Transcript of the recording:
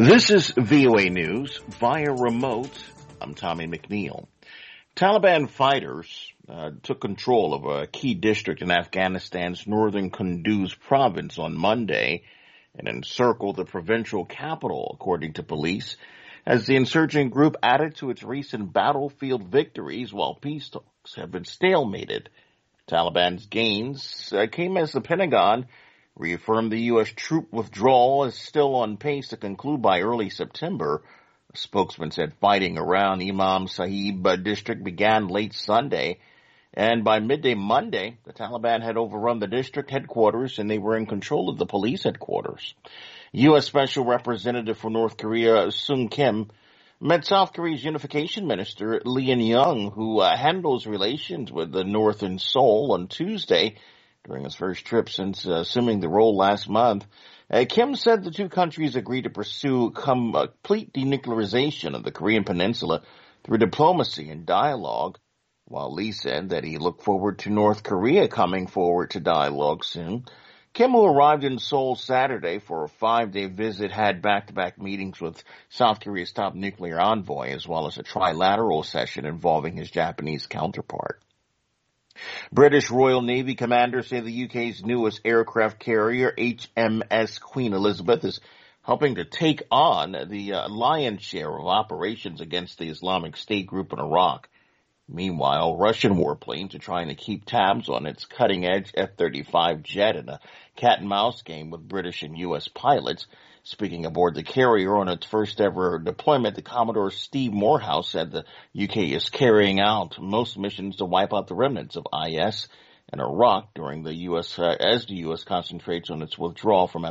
This is VOA News via remote. I'm Tommy McNeil. Taliban fighters took control of a key district in Afghanistan's northern Kunduz province on Monday and encircled the provincial capital, according to police, as the insurgent group added to its recent battlefield victories while peace talks have been stalemated. Taliban's gains came as the Pentagon reaffirmed the U.S. troop withdrawal is still on pace to conclude by early September. A spokesman said fighting around Imam Sahib district began late Sunday, and by midday Monday, the Taliban had overrun the district headquarters and they were in control of the police headquarters. U.S. Special Representative for North Korea, Sung Kim, met South Korea's unification minister, Lee In-young, who handles relations with the North in Seoul on Tuesday, during his first trip since assuming the role last month. Kim said the two countries agreed to pursue complete denuclearization of the Korean peninsula through diplomacy and dialogue, while Lee said that he looked forward to North Korea coming forward to dialogue soon. Kim, who arrived in Seoul Saturday for a 5-day visit, had back-to-back meetings with South Korea's top nuclear envoy, as well as a trilateral session involving his Japanese counterpart. British Royal Navy commanders say the UK's newest aircraft carrier, HMS Queen Elizabeth, is helping to take on the lion's share of operations against the Islamic State group in Iraq. Meanwhile, Russian warplanes are trying to keep tabs on its cutting-edge F-35 jet in a cat-and-mouse game with British and U.S. pilots. Speaking aboard the carrier on its first-ever deployment, the Commodore Steve Morehouse said the UK is carrying out most missions to wipe out the remnants of IS in Iraq during the U.S. as the U.S. concentrates on its withdrawal from